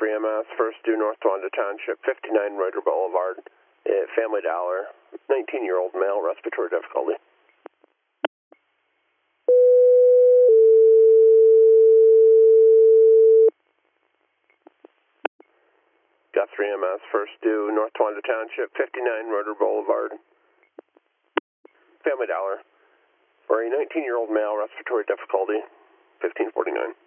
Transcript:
MS, first due North Towanda Township, 59 Reuter Boulevard, Family Dollar, 19-year-old male, respiratory difficulty. Guthrie MS, first due North Towanda Township, 59 Reuter Boulevard, Family Dollar, for a 19-year-old male, respiratory difficulty, 1549.